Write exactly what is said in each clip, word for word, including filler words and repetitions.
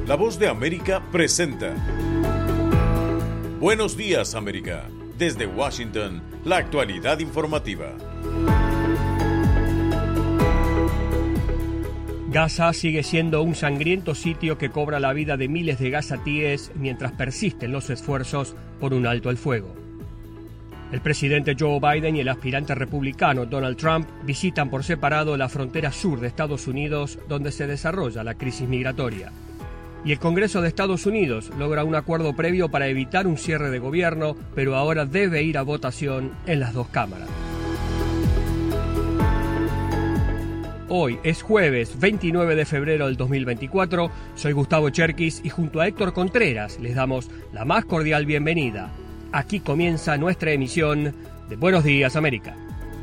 La Voz de América presenta Buenos Días, América. Desde Washington, la actualidad informativa. Gaza sigue siendo un sangriento sitio que cobra la vida de miles de gazatíes mientras persisten los esfuerzos por un alto al fuego. El presidente Joe Biden y el aspirante republicano Donald Trump visitan por separado la frontera sur de Estados Unidos, donde se desarrolla la crisis migratoria. Y el Congreso de Estados Unidos logra un acuerdo previo para evitar un cierre de gobierno, pero ahora debe ir a votación en las dos cámaras. Hoy es jueves veintinueve de febrero del dos mil veinticuatro, soy Gustavo Cherkis y junto a Héctor Contreras les damos la más cordial bienvenida. Aquí comienza nuestra emisión de Buenos Días, América.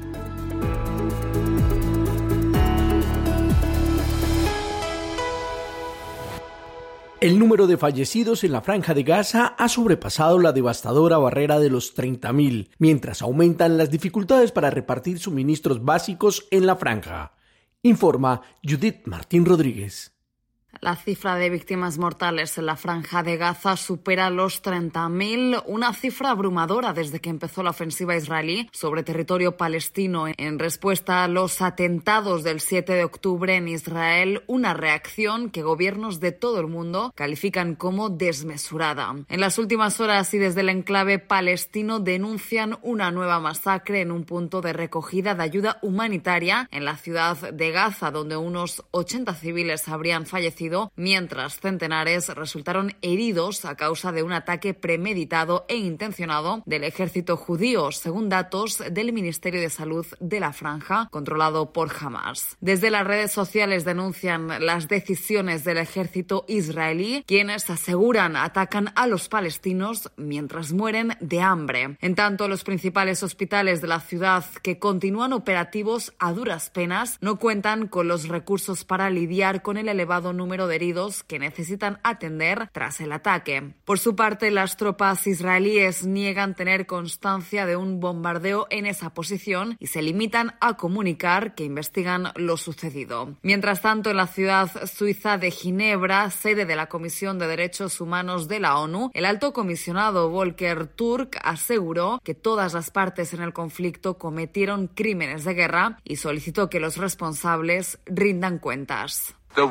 El número de fallecidos en la Franja de Gaza ha sobrepasado la devastadora barrera de los treinta mil, mientras aumentan las dificultades para repartir suministros básicos en la franja. Informa Judith Martín Rodríguez. La cifra de víctimas mortales en la Franja de Gaza supera los treinta mil, una cifra abrumadora desde que empezó la ofensiva israelí sobre territorio palestino en respuesta a los atentados del siete de octubre en Israel, una reacción que gobiernos de todo el mundo califican como desmesurada. En las últimas horas y desde el enclave palestino denuncian una nueva masacre en un punto de recogida de ayuda humanitaria en la ciudad de Gaza, donde unos ochenta civiles habrían fallecido, mientras centenares resultaron heridos a causa de un ataque premeditado e intencionado del ejército judío, según datos del Ministerio de Salud de la Franja, controlado por Hamas. Desde las redes sociales denuncian las decisiones del ejército israelí, quienes aseguran atacan a los palestinos mientras mueren de hambre. En tanto, los principales hospitales de la ciudad, que continúan operativos a duras penas, no cuentan con los recursos para lidiar con el elevado número de heridos que necesitan atender tras el ataque. Por su parte, las tropas israelíes niegan tener constancia de un bombardeo en esa posición y se limitan a comunicar que investigan lo sucedido. Mientras tanto, en la ciudad suiza de Ginebra, sede de la Comisión de Derechos Humanos de la ONU, el alto comisionado Volker Turk aseguró que todas las partes en el conflicto cometieron crímenes de guerra y solicitó que los responsables rindan cuentas.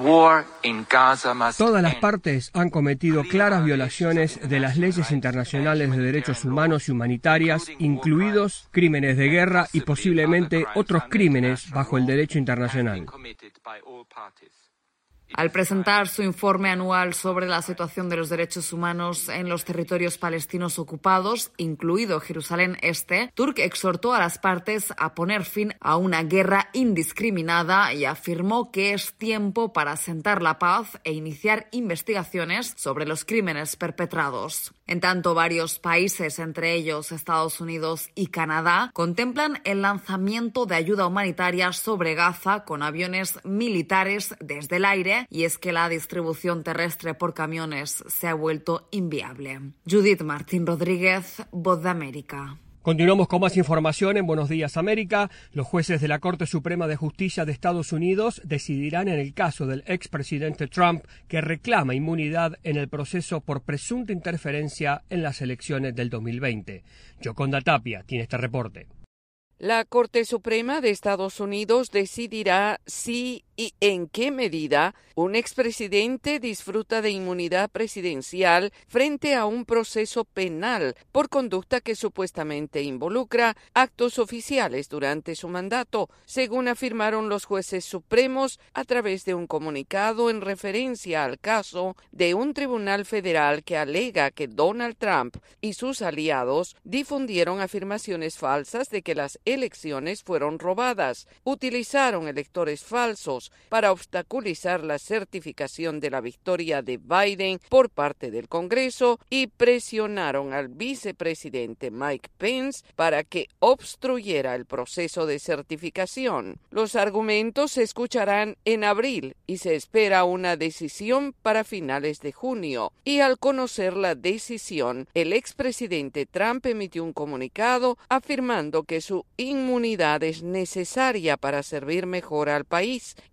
Todas las partes han cometido claras violaciones de las leyes internacionales de derechos humanos y humanitarias, incluidos crímenes de guerra y posiblemente otros crímenes bajo el derecho internacional. Al presentar su informe anual sobre la situación de los derechos humanos en los territorios palestinos ocupados, incluido Jerusalén Este, Turk exhortó a las partes a poner fin a una guerra indiscriminada y afirmó que es tiempo para asentar la paz e iniciar investigaciones sobre los crímenes perpetrados. En tanto, varios países, entre ellos Estados Unidos y Canadá, contemplan el lanzamiento de ayuda humanitaria sobre Gaza con aviones militares desde el aire, y es que la distribución terrestre por camiones se ha vuelto inviable. Judith Martín Rodríguez, Voz de América. Continuamos con más información en Buenos Días, América. Los jueces de la Corte Suprema de Justicia de Estados Unidos decidirán en el caso del expresidente Trump, que reclama inmunidad en el proceso por presunta interferencia en las elecciones del dos mil veinte. Yoconda Tapia tiene este reporte. La Corte Suprema de Estados Unidos decidirá si y en qué medida un expresidente disfruta de inmunidad presidencial frente a un proceso penal por conducta que supuestamente involucra actos oficiales durante su mandato, según afirmaron los jueces supremos a través de un comunicado en referencia al caso de un tribunal federal que alega que Donald Trump y sus aliados difundieron afirmaciones falsas de que las elecciones fueron robadas, utilizaron electores falsos para obstaculizar la certificación de la victoria de Biden por parte del Congreso y presionaron al vicepresidente Mike Pence para que obstruyera el proceso de certificación. Los argumentos se escucharán en abril y se espera una decisión para finales de junio. Y al conocer la decisión, el expresidente Trump emitió un comunicado afirmando que su inmunidad es necesaria para servir mejor al país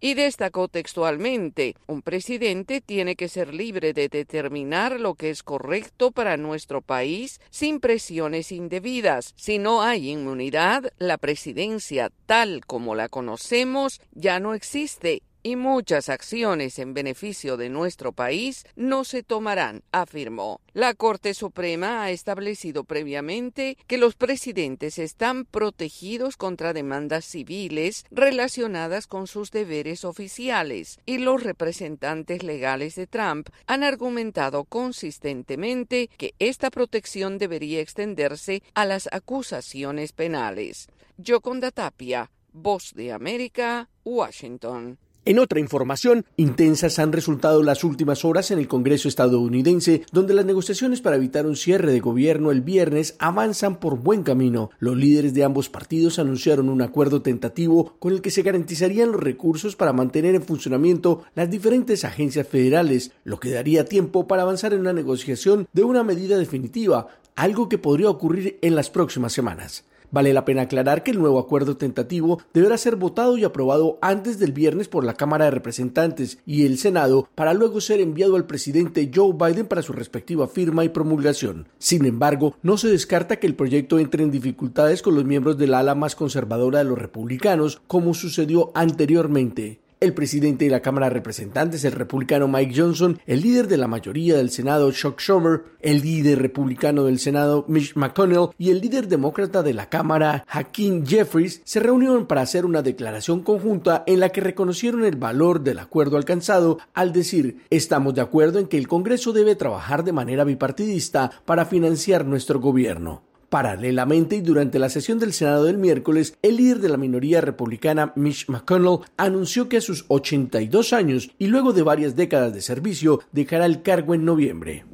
y destacó textualmente: un presidente tiene que ser libre de determinar lo que es correcto para nuestro país sin presiones indebidas. Si no hay inmunidad, la presidencia tal como la conocemos ya no existe y muchas acciones en beneficio de nuestro país no se tomarán, afirmó. La Corte Suprema ha establecido previamente que los presidentes están protegidos contra demandas civiles relacionadas con sus deberes oficiales, y los representantes legales de Trump han argumentado consistentemente que esta protección debería extenderse a las acusaciones penales. Yoconda Tapia, Voz de América, Washington. En otra información, intensas han resultado las últimas horas en el Congreso estadounidense, donde las negociaciones para evitar un cierre de gobierno el viernes avanzan por buen camino. Los líderes de ambos partidos anunciaron un acuerdo tentativo con el que se garantizarían los recursos para mantener en funcionamiento las diferentes agencias federales, lo que daría tiempo para avanzar en una negociación de una medida definitiva, algo que podría ocurrir en las próximas semanas. Vale la pena aclarar que el nuevo acuerdo tentativo deberá ser votado y aprobado antes del viernes por la Cámara de Representantes y el Senado para luego ser enviado al presidente Joe Biden para su respectiva firma y promulgación. Sin embargo, no se descarta que el proyecto entre en dificultades con los miembros del ala más conservadora de los republicanos, como sucedió anteriormente. El presidente de la Cámara de Representantes, el republicano Mike Johnson, el líder de la mayoría del Senado, Chuck Schumer, el líder republicano del Senado, Mitch McConnell, y el líder demócrata de la Cámara, Hakeem Jeffries, se reunieron para hacer una declaración conjunta en la que reconocieron el valor del acuerdo alcanzado al decir: estamos de acuerdo en que el Congreso debe trabajar de manera bipartidista para financiar nuestro gobierno. Paralelamente, y durante la sesión del Senado del miércoles, el líder de la minoría republicana, Mitch McConnell, anunció que a sus ochenta y dos años y luego de varias décadas de servicio, dejará el cargo en noviembre.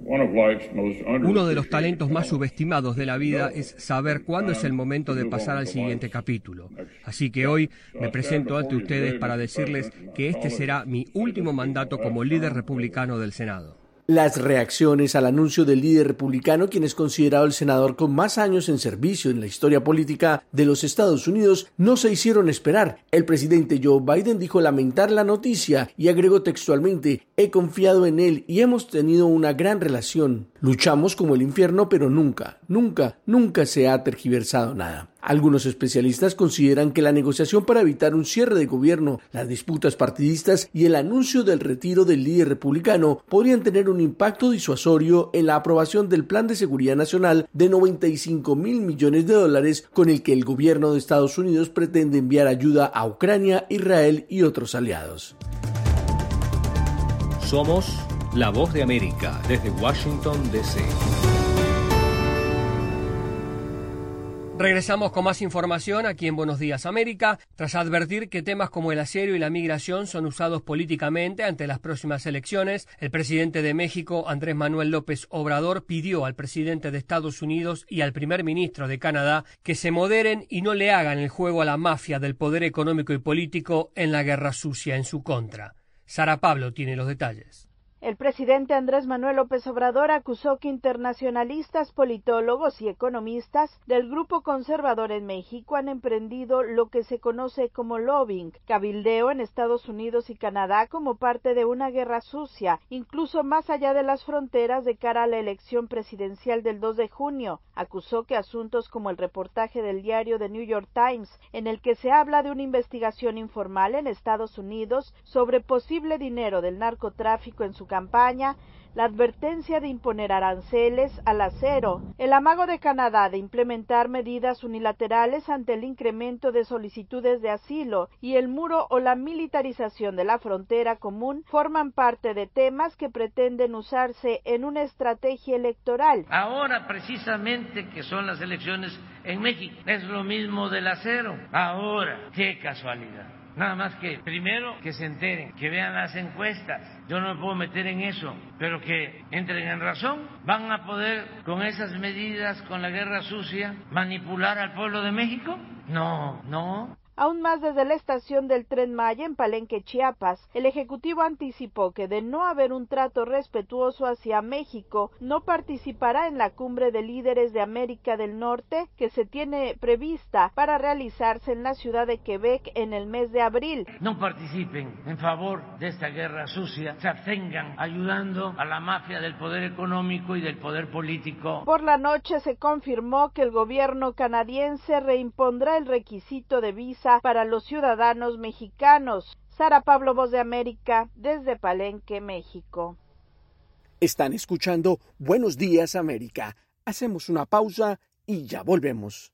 Uno de los talentos más subestimados de la vida es saber cuándo es el momento de pasar al siguiente capítulo. Así que hoy me presento ante ustedes para decirles que este será mi último mandato como líder republicano del Senado. Las reacciones al anuncio del líder republicano, quien es considerado el senador con más años en servicio en la historia política de los Estados Unidos, no se hicieron esperar. El presidente Joe Biden dijo lamentar la noticia y agregó textualmente: he confiado en él y hemos tenido una gran relación. Luchamos como el infierno, pero nunca, nunca, nunca se ha tergiversado nada. Algunos especialistas consideran que la negociación para evitar un cierre de gobierno, las disputas partidistas y el anuncio del retiro del líder republicano podrían tener un impacto disuasorio en la aprobación del Plan de Seguridad Nacional de noventa y cinco mil millones de dólares con el que el gobierno de Estados Unidos pretende enviar ayuda a Ucrania, Israel y otros aliados. Somos La Voz de América desde Washington, D C Regresamos con más información aquí en Buenos Días América. Tras advertir que temas como el acero y la migración son usados políticamente ante las próximas elecciones, el presidente de México, Andrés Manuel López Obrador, pidió al presidente de Estados Unidos y al primer ministro de Canadá que se moderen y no le hagan el juego a la mafia del poder económico y político en la guerra sucia en su contra. Sara Pablo tiene los detalles. El presidente Andrés Manuel López Obrador acusó que internacionalistas, politólogos y economistas del grupo conservador en México han emprendido lo que se conoce como lobbying, cabildeo en Estados Unidos y Canadá como parte de una guerra sucia, incluso más allá de las fronteras de cara a la elección presidencial del dos de junio. Acusó que asuntos como el reportaje del diario The New York Times, en el que se habla de una investigación informal en Estados Unidos sobre posible dinero del narcotráfico en su campaña, la advertencia de imponer aranceles al acero, el amago de Canadá de implementar medidas unilaterales ante el incremento de solicitudes de asilo y el muro o la militarización de la frontera común forman parte de temas que pretenden usarse en una estrategia electoral. Ahora precisamente que son las elecciones en México, es lo mismo del acero. Ahora, qué casualidad. Nada más que primero que se enteren, que vean las encuestas. Yo no me puedo meter en eso, pero que entren en razón. ¿Van a poder con esas medidas, con la guerra sucia, manipular al pueblo de México? No, no. Aún más, desde la estación del Tren Maya en Palenque, Chiapas, el Ejecutivo anticipó que de no haber un trato respetuoso hacia México, no participará en la cumbre de líderes de América del Norte que se tiene prevista para realizarse en la ciudad de Quebec en el mes de abril. No participen en favor de esta guerra sucia, se abstengan ayudando a la mafia del poder económico y del poder político. Por la noche se confirmó que el gobierno canadiense reimpondrá el requisito de visa para los ciudadanos mexicanos. Sara Pablo, Voz de América, desde Palenque, México. Están escuchando Buenos Días, América. Hacemos una pausa y ya volvemos.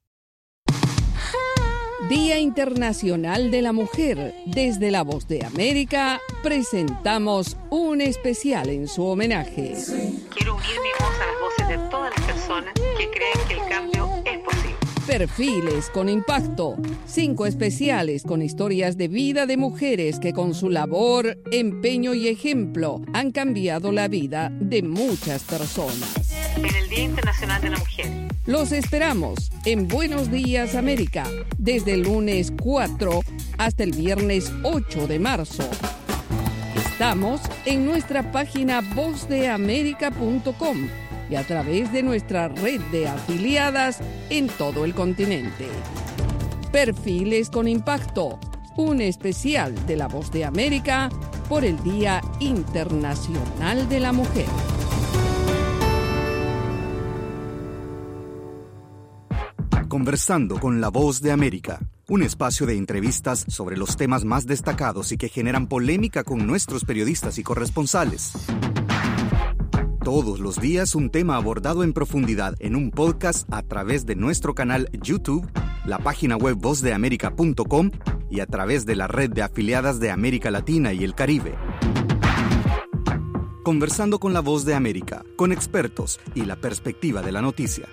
Día Internacional de la Mujer. Desde La Voz de América presentamos un especial en su homenaje. Quiero unir mi voz a las voces de todas las personas que creen que el cambio es posible. Perfiles con impacto. Cinco especiales con historias de vida de mujeres que con su labor, empeño y ejemplo han cambiado la vida de muchas personas. En el Día Internacional de la Mujer. Los esperamos en Buenos Días América, desde el lunes cuatro hasta el viernes ocho de marzo. Estamos en nuestra página voz de américa punto com y a través de nuestra red de afiliadas en todo el continente. Perfiles con impacto, un especial de La Voz de América por el Día Internacional de la Mujer. Conversando con La Voz de América, un espacio de entrevistas sobre los temas más destacados y que generan polémica con nuestros periodistas y corresponsales. Todos los días un tema abordado en profundidad en un podcast a través de nuestro canal YouTube, la página web voz de américa punto com y a través de la red de afiliadas de América Latina y el Caribe. Conversando con La Voz de América, con expertos y la perspectiva de la noticia.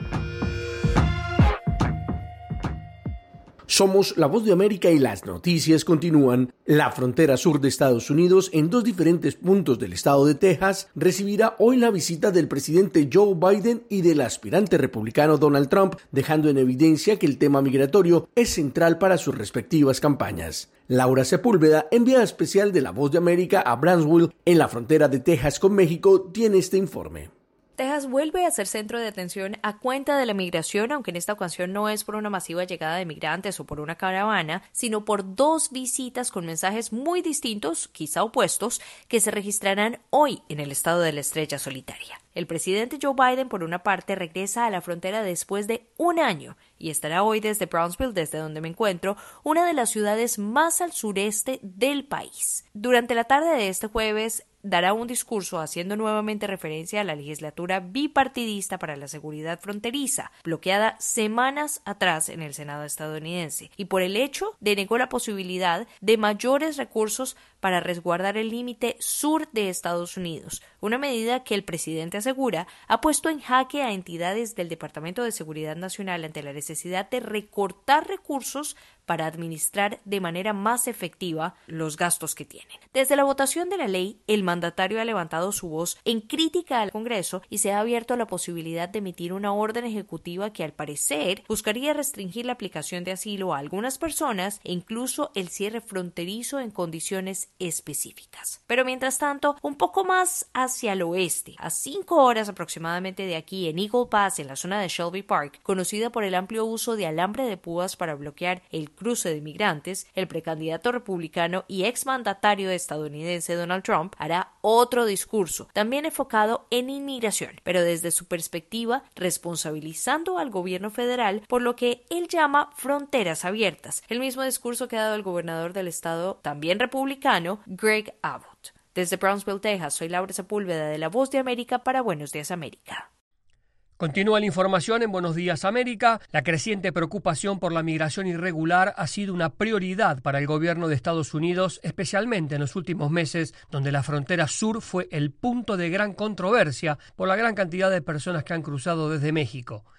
Somos La Voz de América y las noticias continúan. La frontera sur de Estados Unidos, en dos diferentes puntos del estado de Texas, recibirá hoy la visita del presidente Joe Biden y del aspirante republicano Donald Trump, dejando en evidencia que el tema migratorio es central para sus respectivas campañas. Laura Sepúlveda, enviada especial de La Voz de América a Brownsville, en la frontera de Texas con México, tiene este informe. Texas vuelve a ser centro de atención a cuenta de la migración, aunque en esta ocasión no es por una masiva llegada de migrantes o por una caravana, sino por dos visitas con mensajes muy distintos, quizá opuestos, que se registrarán hoy en el estado de la Estrella Solitaria. El presidente Joe Biden, por una parte, regresa a la frontera después de un año y estará hoy desde Brownsville, desde donde me encuentro, una de las ciudades más al sureste del país. Durante la tarde de este jueves, dará un discurso haciendo nuevamente referencia a la legislatura bipartidista para la seguridad fronteriza, bloqueada semanas atrás en el Senado estadounidense, y por el hecho de negó la posibilidad de mayores recursos para resguardar el límite sur de Estados Unidos, una medida que el presidente asegura ha puesto en jaque a entidades del Departamento de Seguridad Nacional ante la necesidad de recortar recursos para administrar de manera más efectiva los gastos que tienen. Desde la votación de la ley, el mandatario ha levantado su voz en crítica al Congreso y se ha abierto a la posibilidad de emitir una orden ejecutiva que, al parecer, buscaría restringir la aplicación de asilo a algunas personas e incluso el cierre fronterizo en condiciones específicas. Pero mientras tanto, un poco más hacia el oeste, a cinco horas aproximadamente de aquí, en Eagle Pass, en la zona de Shelby Park, conocida por el amplio uso de alambre de púas para bloquear el cruce de migrantes, el precandidato republicano y exmandatario estadounidense Donald Trump hará otro discurso, también enfocado en inmigración, pero desde su perspectiva responsabilizando al gobierno federal por lo que él llama fronteras abiertas, el mismo discurso que ha dado el gobernador del estado, también republicano, Greg Abbott. Desde Brownsville, Texas, soy Laura Sepúlveda de La Voz de América para Buenos Días América. Continúa la información en Buenos Días América. La creciente preocupación por la migración irregular ha sido una prioridad para el gobierno de Estados Unidos, especialmente en los últimos meses, donde la frontera sur fue el punto de gran controversia por la gran cantidad de personas que han cruzado desde México.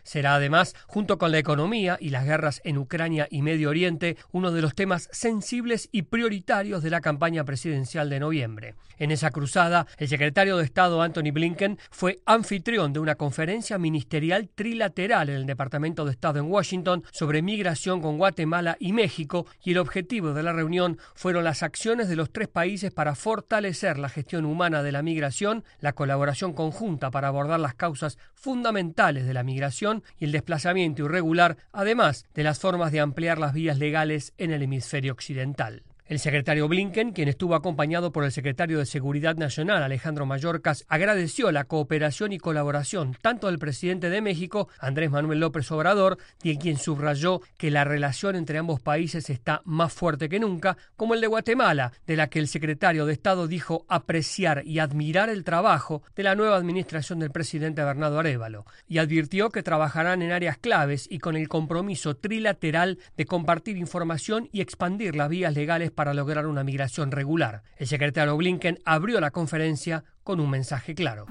Será además, junto con la economía y las guerras en Ucrania y Medio Oriente, uno de los temas sensibles y prioritarios de la campaña presidencial de noviembre. En esa cruzada, el secretario de Estado Antony Blinken fue anfitrión de una conferencia ministerial trilateral en el Departamento de Estado en Washington sobre migración con Guatemala y México, y el objetivo de la reunión fueron las acciones de los tres países para fortalecer la gestión humana de la migración, la colaboración conjunta para abordar las causas fundamentales de la migración y el desplazamiento irregular, además de las formas de ampliar las vías legales en el hemisferio occidental. El secretario Blinken, quien estuvo acompañado por el secretario de Seguridad Nacional, Alejandro Mayorkas, agradeció la cooperación y colaboración tanto del presidente de México, Andrés Manuel López Obrador, y quien subrayó que la relación entre ambos países está más fuerte que nunca, como el de Guatemala, de la que el secretario de Estado dijo apreciar y admirar el trabajo de la nueva administración del presidente Bernardo Arévalo, y advirtió que trabajarán en áreas claves y con el compromiso trilateral de compartir información y expandir las vías legales para lograr una migración regular. El secretario Blinken abrió la conferencia con un mensaje claro.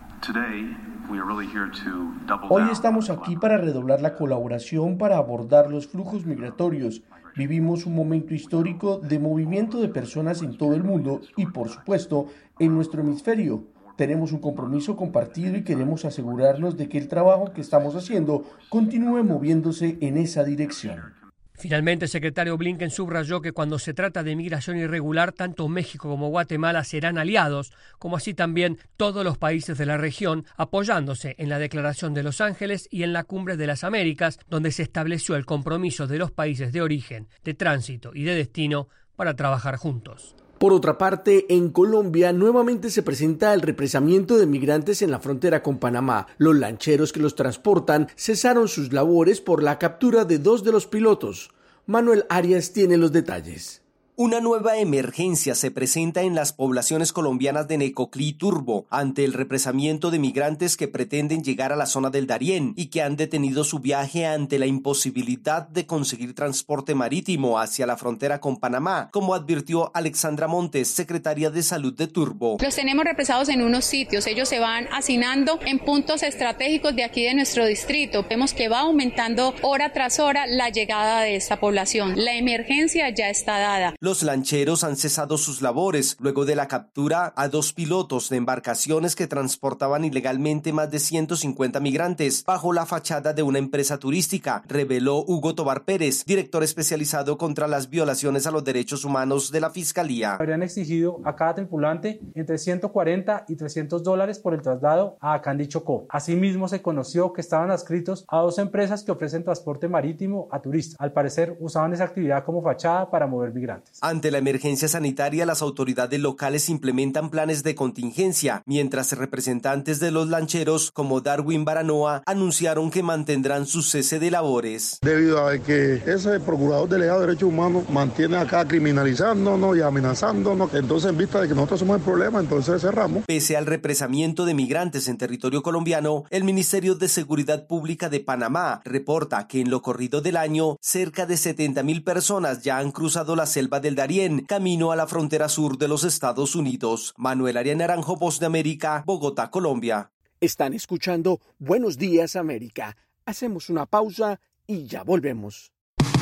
Hoy estamos aquí para redoblar la colaboración para abordar los flujos migratorios. Vivimos un momento histórico de movimiento de personas en todo el mundo y, por supuesto, en nuestro hemisferio. Tenemos un compromiso compartido y queremos asegurarnos de que el trabajo que estamos haciendo continúe moviéndose en esa dirección. Finalmente, el secretario Blinken subrayó que cuando se trata de migración irregular, tanto México como Guatemala serán aliados, como así también todos los países de la región, apoyándose en la Declaración de Los Ángeles y en la Cumbre de las Américas, donde se estableció el compromiso de los países de origen, de tránsito y de destino para trabajar juntos. Por otra parte, en Colombia nuevamente se presenta el represamiento de migrantes en la frontera con Panamá. Los lancheros que los transportan cesaron sus labores por la captura de dos de los pilotos. Manuel Arias tiene los detalles. Una nueva emergencia se presenta en las poblaciones colombianas de Necoclí y Turbo ante el represamiento de migrantes que pretenden llegar a la zona del Darién y que han detenido su viaje ante la imposibilidad de conseguir transporte marítimo hacia la frontera con Panamá, como advirtió Alexandra Montes, secretaria de Salud de Turbo. Los tenemos represados en unos sitios, ellos se van hacinando en puntos estratégicos de aquí de nuestro distrito. Vemos que va aumentando hora tras hora la llegada de esta población. La emergencia ya está dada. Los lancheros han cesado sus labores luego de la captura a dos pilotos de embarcaciones que transportaban ilegalmente más de ciento cincuenta migrantes bajo la fachada de una empresa turística, reveló Hugo Tobar Pérez, director especializado contra las violaciones a los derechos humanos de la Fiscalía. Habrían exigido a cada tripulante entre ciento cuarenta y trescientos dólares por el traslado a Candí Chocó. Asimismo, se conoció que estaban adscritos a dos empresas que ofrecen transporte marítimo a turistas. Al parecer, usaban esa actividad como fachada para mover migrantes. Ante la emergencia sanitaria, las autoridades locales implementan planes de contingencia, mientras representantes de los lancheros, como Darwin Baranoa, anunciaron que mantendrán su cese de labores. Debido a que ese procurador delegado de derechos humanos mantiene acá criminalizándonos y amenazándonos, entonces en vista de que nosotros somos el problema, entonces cerramos. Pese al represamiento de migrantes en territorio colombiano, el Ministerio de Seguridad Pública de Panamá reporta que en lo corrido del año, cerca de setenta mil personas ya han cruzado la selva del Darién, camino a la frontera sur de los Estados Unidos. Manuel Arias Naranjo, Voz de América, Bogotá, Colombia. Están escuchando Buenos Días, América. Hacemos una pausa y ya volvemos.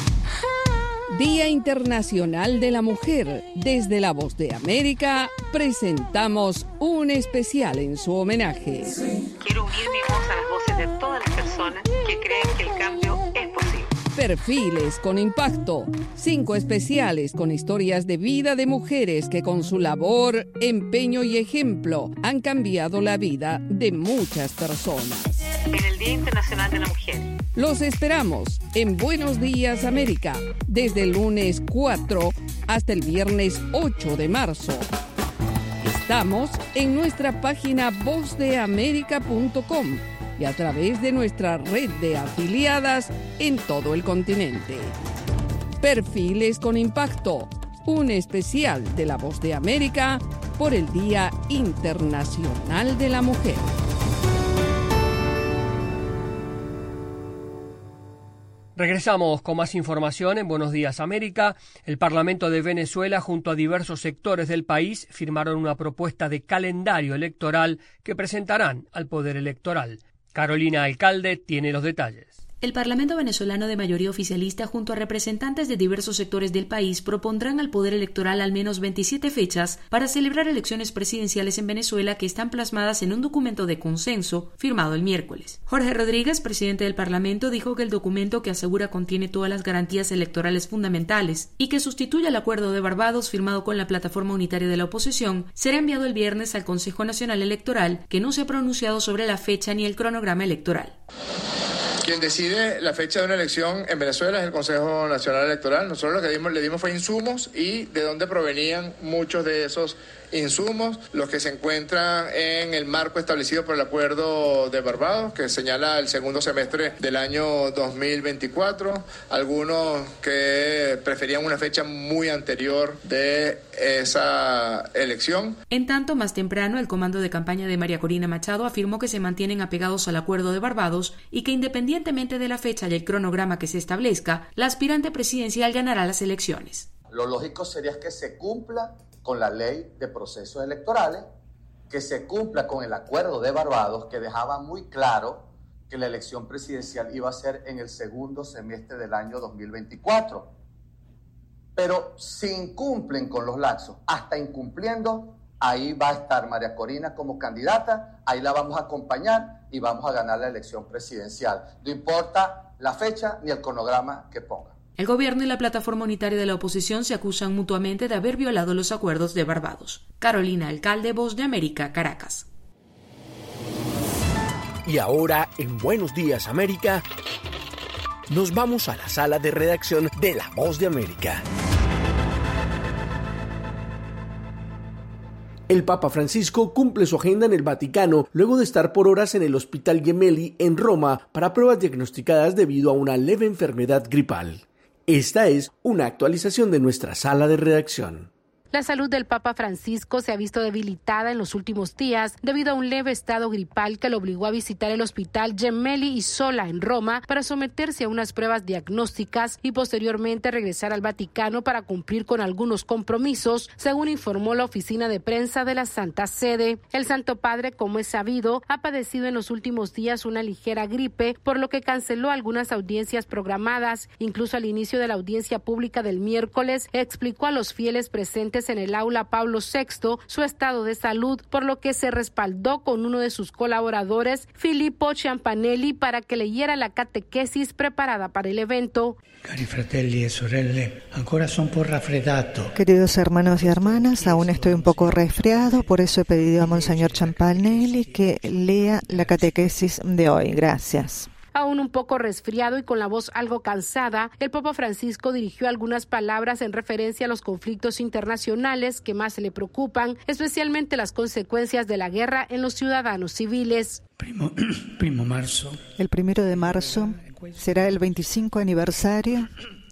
Día Internacional de la Mujer. Desde la Voz de América presentamos un especial en su homenaje. Quiero unir mi voz a las voces de todas las personas que creen que el cambio es posible. Perfiles con impacto. Cinco especiales con historias de vida de mujeres que con su labor, empeño y ejemplo han cambiado la vida de muchas personas. En el Día Internacional de la Mujer. Los esperamos en Buenos Días América, desde el lunes cuatro hasta el viernes ocho de marzo. Estamos en nuestra página voz de américa punto com y a través de nuestra red de afiliadas en todo el continente. Perfiles con impacto, un especial de la Voz de América por el Día Internacional de la Mujer. Regresamos con más información en Buenos Días América. El Parlamento de Venezuela junto a diversos sectores del país firmaron una propuesta de calendario electoral que presentarán al Poder Electoral. Carolina Alcalde tiene los detalles. El Parlamento venezolano de mayoría oficialista junto a representantes de diversos sectores del país propondrán al Poder Electoral al menos veintisiete fechas para celebrar elecciones presidenciales en Venezuela que están plasmadas en un documento de consenso firmado el miércoles. Jorge Rodríguez, presidente del Parlamento, dijo que el documento que asegura contiene todas las garantías electorales fundamentales y que sustituye al Acuerdo de Barbados firmado con la Plataforma Unitaria de la Oposición será enviado el viernes al Consejo Nacional Electoral, que no se ha pronunciado sobre la fecha ni el cronograma electoral. Quien decide la fecha de una elección en Venezuela es el Consejo Nacional Electoral. Nosotros lo que dimos, le dimos fue insumos y de dónde provenían muchos de esos insumos, los que se encuentran en el marco establecido por el Acuerdo de Barbados, que señala el segundo semestre del año dos mil veinticuatro, algunos que preferían una fecha muy anterior de esa elección. En tanto, más temprano, el comando de campaña de María Corina Machado afirmó que se mantienen apegados al Acuerdo de Barbados y que independientemente de la fecha y el cronograma que se establezca, la aspirante presidencial ganará las elecciones. Lo lógico sería que se cumpla con la ley de procesos electorales, que se cumpla con el Acuerdo de Barbados, que dejaba muy claro que la elección presidencial iba a ser en el segundo semestre del año dos mil veinticuatro. Pero si incumplen con los lapsos, hasta incumpliendo, ahí va a estar María Corina como candidata, ahí la vamos a acompañar y vamos a ganar la elección presidencial. No importa la fecha ni el cronograma que ponga. El gobierno y la Plataforma Unitaria de la Oposición se acusan mutuamente de haber violado los acuerdos de Barbados. Carolina Alcalde, Voz de América, Caracas. Y ahora, en Buenos Días América, nos vamos a la sala de redacción de La Voz de América. El Papa Francisco cumple su agenda en el Vaticano luego de estar por horas en el Hospital Gemelli en Roma para pruebas diagnosticadas debido a una leve enfermedad gripal. Esta es una actualización de nuestra sala de redacción. La salud del Papa Francisco se ha visto debilitada en los últimos días debido a un leve estado gripal que lo obligó a visitar el Hospital Gemelli Isola en Roma para someterse a unas pruebas diagnósticas y posteriormente regresar al Vaticano para cumplir con algunos compromisos, según informó la oficina de prensa de la Santa Sede. El Santo Padre, como es sabido, ha padecido en los últimos días una ligera gripe, por lo que canceló algunas audiencias programadas. Incluso al inicio de la audiencia pública del miércoles, explicó a los fieles presentes en el aula Pablo sexto su estado de salud, por lo que se respaldó con uno de sus colaboradores, Filippo Ciampanelli, para que leyera la catequesis preparada para el evento. Cari fratelli e sorelle, ancora sono un po' raffreddato. Queridos hermanos y hermanas, aún estoy un poco resfriado, por eso he pedido a Monseñor Ciampanelli que lea la catequesis de hoy. Gracias. Aún un poco resfriado y con la voz algo cansada, el Papa Francisco dirigió algunas palabras en referencia a los conflictos internacionales que más le preocupan, especialmente las consecuencias de la guerra en los ciudadanos civiles. Primo, primo marzo. El primero de marzo será el veinticinco aniversario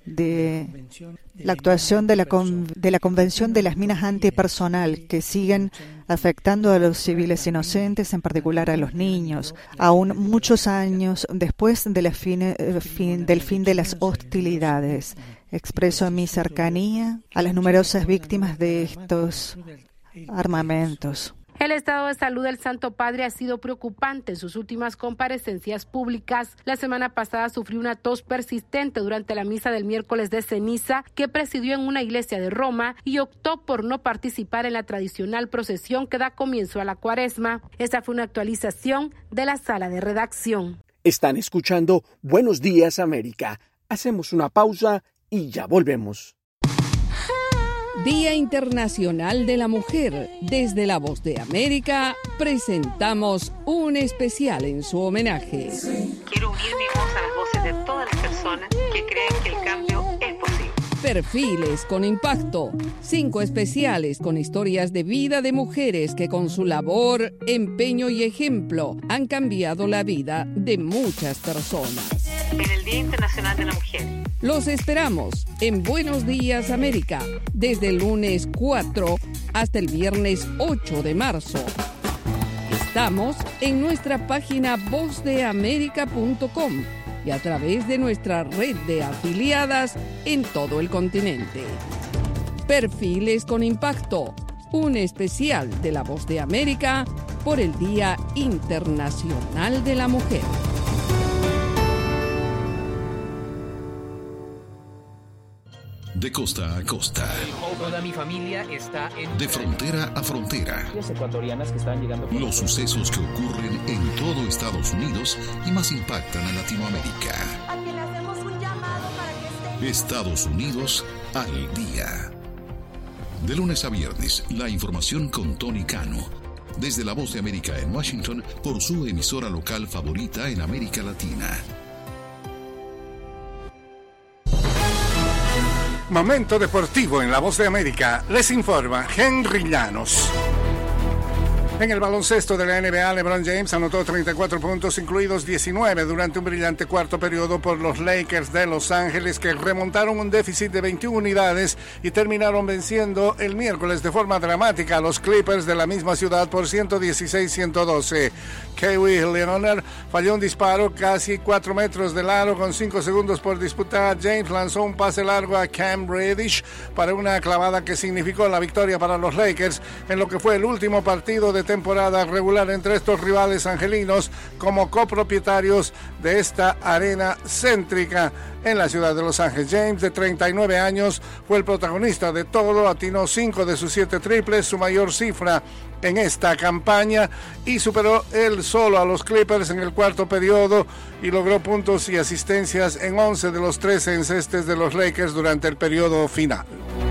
de la actuación de la, con, de la Convención de las Minas Antipersonal, que siguen afectando a los civiles inocentes, en particular a los niños, aún muchos años después de la fin, fin, del fin de las hostilidades. Expreso mi cercanía a las numerosas víctimas de estos armamentos. El estado de salud del Santo Padre ha sido preocupante en sus últimas comparecencias públicas. La semana pasada sufrió una tos persistente durante la misa del miércoles de ceniza que presidió en una iglesia de Roma y optó por no participar en la tradicional procesión que da comienzo a la cuaresma. Esta fue una actualización de la sala de redacción. Están escuchando Buenos Días América. Hacemos una pausa y ya volvemos. Día Internacional de la Mujer. Desde La Voz de América presentamos un especial en su homenaje. Quiero unir mi voz a las voces de todas las personas que creen que el cambio es posible. Perfiles con impacto. Cinco especiales con historias de vida de mujeres que con su labor, empeño y ejemplo han cambiado la vida de muchas personas. En el Día Internacional de la Mujer. Los esperamos en Buenos Días América, desde el lunes cuatro hasta el viernes ocho de marzo. Estamos en nuestra página voz de américa punto com y a través de nuestra red de afiliadas en todo el continente. Perfiles con impacto, un especial de La Voz de América por el Día Internacional de la Mujer. De costa a costa. Toda mi familia está en... De frontera a frontera. Ecuatorianas que están llegando... Los sucesos que ocurren en todo Estados Unidos y más impactan a Latinoamérica. A quien le hacemos un llamado para que esté... Estados Unidos al día. De lunes a viernes, la información con Tony Cano. Desde La Voz de América en Washington, por su emisora local favorita en América Latina. Momento deportivo en La Voz de América. Les informa Henry Llanos. En el baloncesto de la N B A, LeBron James anotó treinta y cuatro puntos, incluidos diecinueve, durante un brillante cuarto periodo por los Lakers de Los Ángeles, que remontaron un déficit de veintiuna unidades y terminaron venciendo el miércoles de forma dramática a los Clippers de la misma ciudad por ciento dieciséis a ciento doce. Kawhi Leonard falló un disparo casi cuatro metros del aro con cinco segundos por disputar. James lanzó un pase largo a Cam Reddish para una clavada que significó la victoria para los Lakers en lo que fue el último partido de temporada regular entre estos rivales angelinos como copropietarios de esta arena céntrica en la ciudad de Los Ángeles. James, de treinta y nueve años, fue el protagonista de todo, atinó cinco de sus siete triples, su mayor cifra en esta campaña, y superó él solo a los Clippers en el cuarto periodo y logró puntos y asistencias en once de los trece encestes de los Lakers durante el periodo final.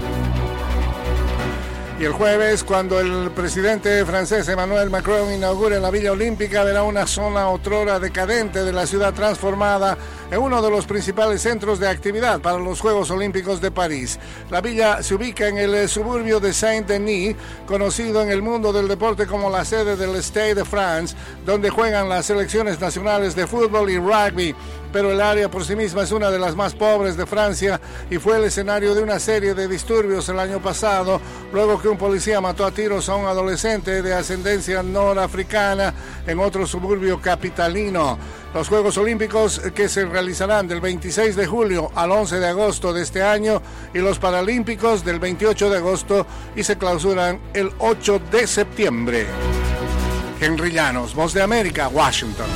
Y el jueves, cuando el presidente francés Emmanuel Macron inaugure la Villa Olímpica, verá una zona otrora decadente de la ciudad transformada en uno de los principales centros de actividad para los Juegos Olímpicos de París. La villa se ubica en el suburbio de Saint-Denis, conocido en el mundo del deporte como la sede del Stade de France, donde juegan las selecciones nacionales de fútbol y rugby. Pero el área por sí misma es una de las más pobres de Francia y fue el escenario de una serie de disturbios el año pasado, luego que un policía mató a tiros a un adolescente de ascendencia norafricana en otro suburbio capitalino. Los Juegos Olímpicos, que se realizarán del veintiséis de julio al once de agosto de este año, y los Paralímpicos del veintiocho de agosto, y se clausuran el ocho de septiembre. Henry Llanos, Voz de América, Washington.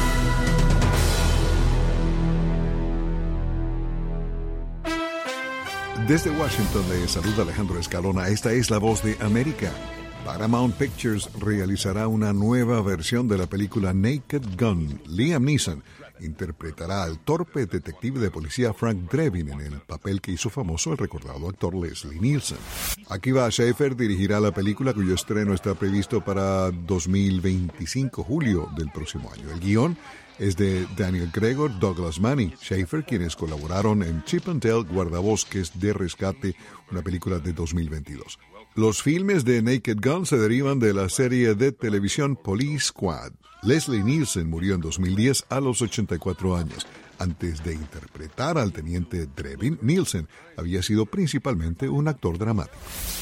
Desde Washington le saluda Alejandro Escalona. Esta es La Voz de América. Paramount Pictures realizará una nueva versión de la película Naked Gun. Liam Neeson interpretará al torpe detective de policía Frank Drebin en el papel que hizo famoso el recordado actor Leslie Nielsen. Akiva Schaffer dirigirá la película, cuyo estreno está previsto para dos mil veinticinco, julio del próximo año. El guión es de Daniel Gregor, Douglas Manning, Schaffer, quienes colaboraron en Chip and Dale Guardabosques de Rescate, una película de dos mil veintidós. Los filmes de Naked Gun se derivan de la serie de televisión Police Squad. Leslie Nielsen murió en dos mil diez a los ochenta y cuatro años. Antes de interpretar al teniente Drebin, Nielsen había sido principalmente un actor dramático.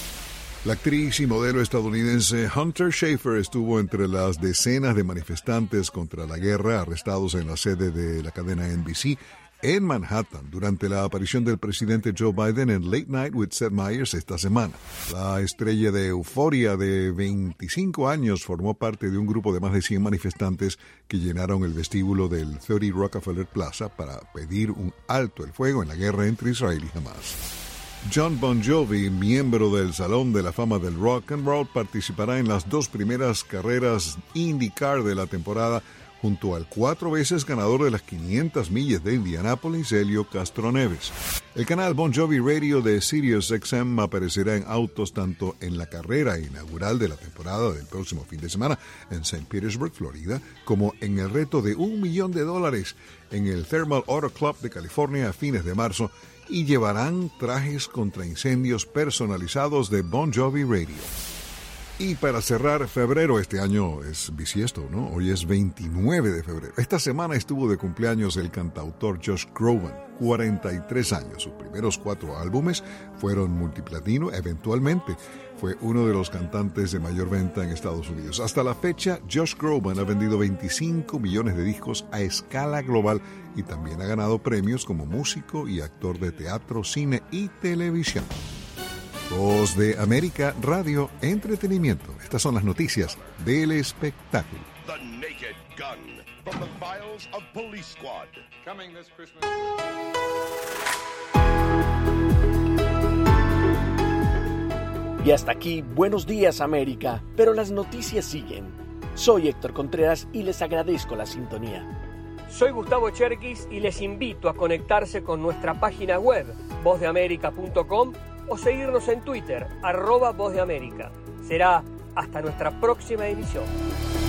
La actriz y modelo estadounidense Hunter Schafer estuvo entre las decenas de manifestantes contra la guerra arrestados en la sede de la cadena N B C en Manhattan durante la aparición del presidente Joe Biden en Late Night with Seth Meyers esta semana. La estrella de Euforia de veinticinco años formó parte de un grupo de más de cien manifestantes que llenaron el vestíbulo del treinta Rockefeller Plaza para pedir un alto el fuego en la guerra entre Israel y Hamas. John Bon Jovi, miembro del Salón de la Fama del Rock and Roll, participará en las dos primeras carreras IndyCar de la temporada junto al cuatro veces ganador de las quinientas millas de Indianápolis, Helio Castroneves. El canal Bon Jovi Radio de Sirius X M aparecerá en autos tanto en la carrera inaugural de la temporada del próximo fin de semana en Saint Petersburg, Florida, como en el reto de un millón de dólares en el Thermal Auto Club de California a fines de marzo, y llevarán trajes contra incendios personalizados de Bon Jovi Radio. Y para cerrar febrero, este año es bisiesto, ¿no? Hoy es veintinueve de febrero. Esta semana estuvo de cumpleaños el cantautor Josh Groban, cuarenta y tres años. Sus primeros cuatro álbumes fueron multiplatino. Eventualmente fue uno de los cantantes de mayor venta en Estados Unidos. Hasta la fecha, Josh Groban ha vendido veinticinco millones de discos a escala global y también ha ganado premios como músico y actor de teatro, cine y televisión. Voz de América Radio Entretenimiento. Estas son las noticias del espectáculo. The Naked Gun from the files of Police Squad. Coming this Christmas. Y hasta aquí, Buenos Días América, pero las noticias siguen. Soy Héctor Contreras y les agradezco la sintonía. Soy Gustavo Cherkis y les invito a conectarse con nuestra página web, voz de américa punto com, o seguirnos en Twitter, arroba Voz de América. Será hasta nuestra próxima emisión.